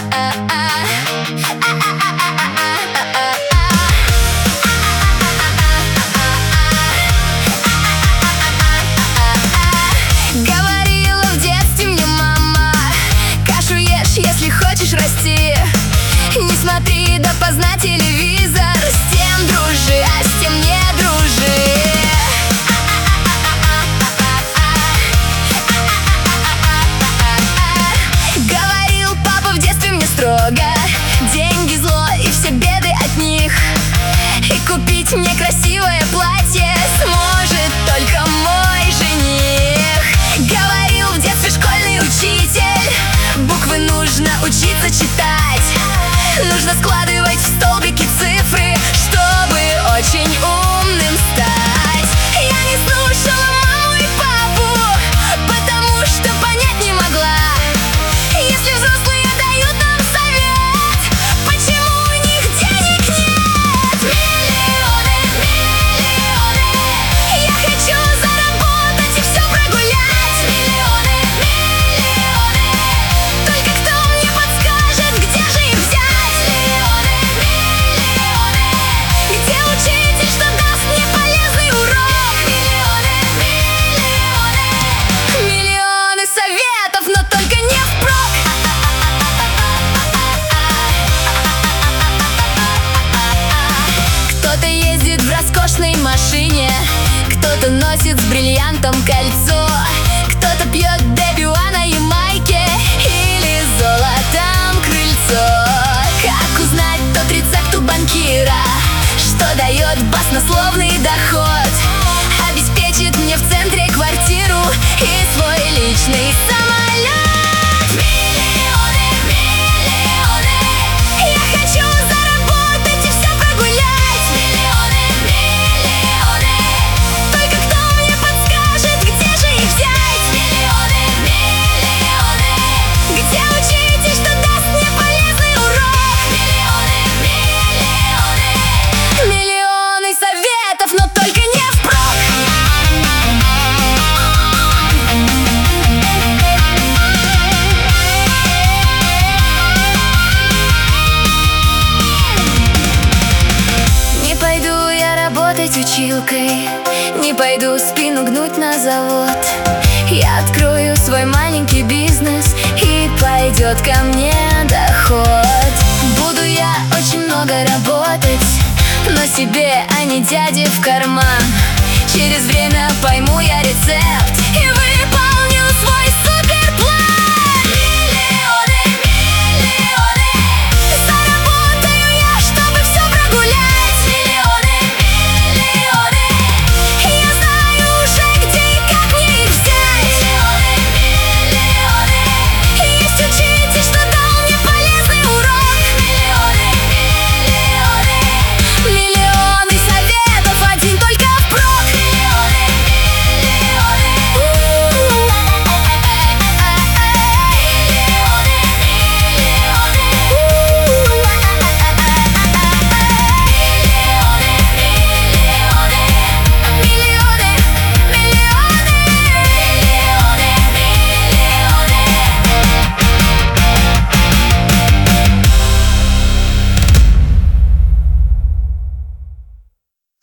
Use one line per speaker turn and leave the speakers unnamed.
Говорила в детстве мне мама: кашу ешь, если хочешь расти. Не смотри допоздна телевизор, с тем дружи, а с тем не дружи. Говорил папа в детстве мне строго: деньги зло и все беды от них. И купить мне красивое платье сможет только мой жених. Говорил в детстве школьный учитель: буквы нужно учиться читать. Нужно складывать в столбики цифры, чтобы очень умным стать. Я не слушала маму и папу, потому что понять не могла. Если взрослые дают нам совет, почему у них денег нет? Миллионы, миллионы, я хочу заработать и все прогулять. Миллионы, миллионы, только кто мне подскажет, где же их взять? Миллионы, миллионы, где учитель, что даст мне полезный урок? Миллионы, миллионы, миллионы советов, но только не впрок. Кто-то ездит в роскошной машине, кто-то носит с бриллиантом кольцо, кто-то пьет дебюа на Ямайке или золотом крыльцо. Как узнать тот рецепт у банкира, что дает баснословный доход, обеспечит мне в центре квартиру и свой личный самолет? Миллионы, миллионы, я хочу заработать и все прогулять. Миллионы, миллионы, только кто мне подскажет, где же их взять? Миллионы, миллионы, где учитель, что даст мне полезный урок? Миллионы, миллионы, миллионы советов, но только не впрок. Не пойду я работать училкой, не пойду спину гнуть на завод. Я открою свой маленький бизнес, и пойдет ко мне доход. Буду я очень много работать, но себе, а не дяде в карман. Через время пойму я рецепт и